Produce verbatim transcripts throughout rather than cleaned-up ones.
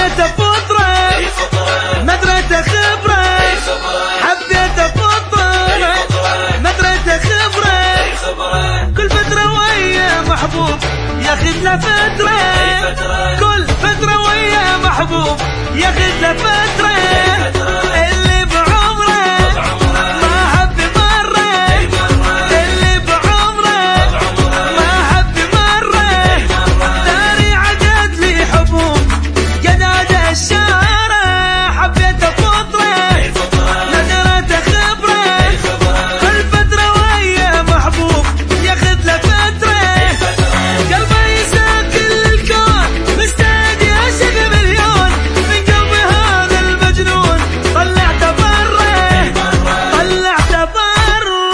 حبيته فطرة مدرسة خبرة، حبيته فطرة مدرسة خبرة، كل فترة ويا محبوب ياخذ له فترة، كل فترة ويا محبوب ياخذ له فترة، اللي بعمره ما حب مرة، اللي بعمره ما حب مرة، داري عدد لي حبوب جداد الشارع، حبيته فطرة مدرسة خبرة، كل فترة ويا محبوب ياخذ له فترة، قلبه يساكن الكون مستعد يعشق مليون، من قلب هذا المجنون طلعته برا طلعته برا.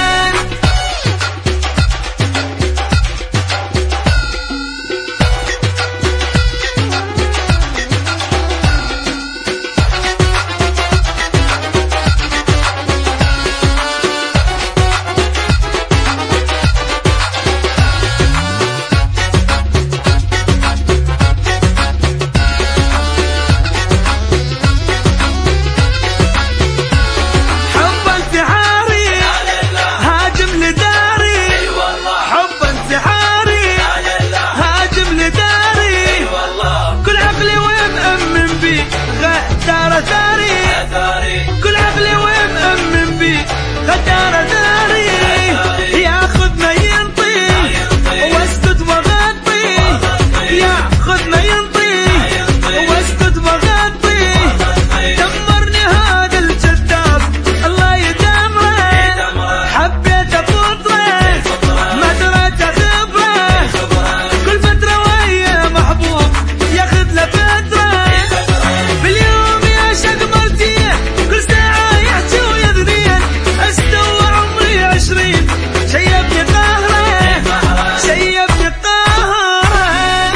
كل عقلي ومأمن بيه غدارة داري، ياخذ ما ينطي واسكت وغطي، ياخذ ما ينطي واسكت وغطي، دمرني هذا الجذاب الله يدمره، حبيته فطرة مدرسة خبرة، كل فترة ويا محبوب ياخذ له فترة، باليوم يعشق مرتين كل ساعة يحكي ويذنين، استوى عمري عشرين شيبني قهره شيبني قهره.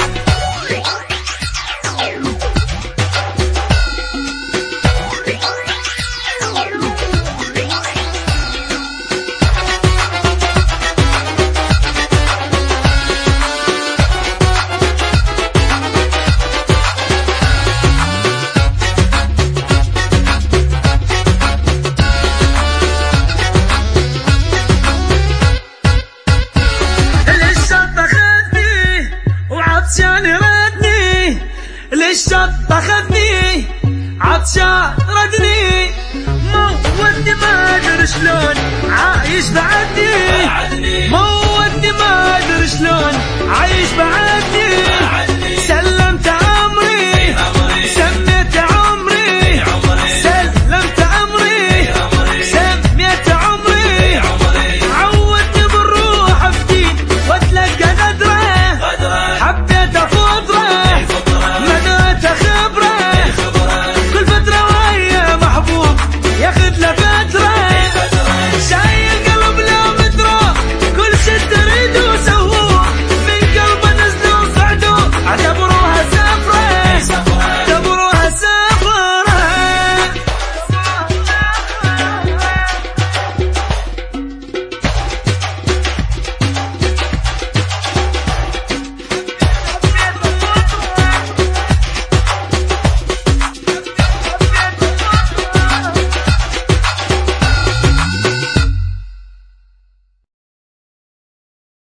عطشان ردني للشط اخذني، عطشان ردني موتني ما ادري شلون عايش بعدني، موتني ما ادري شلون عايش بعدني.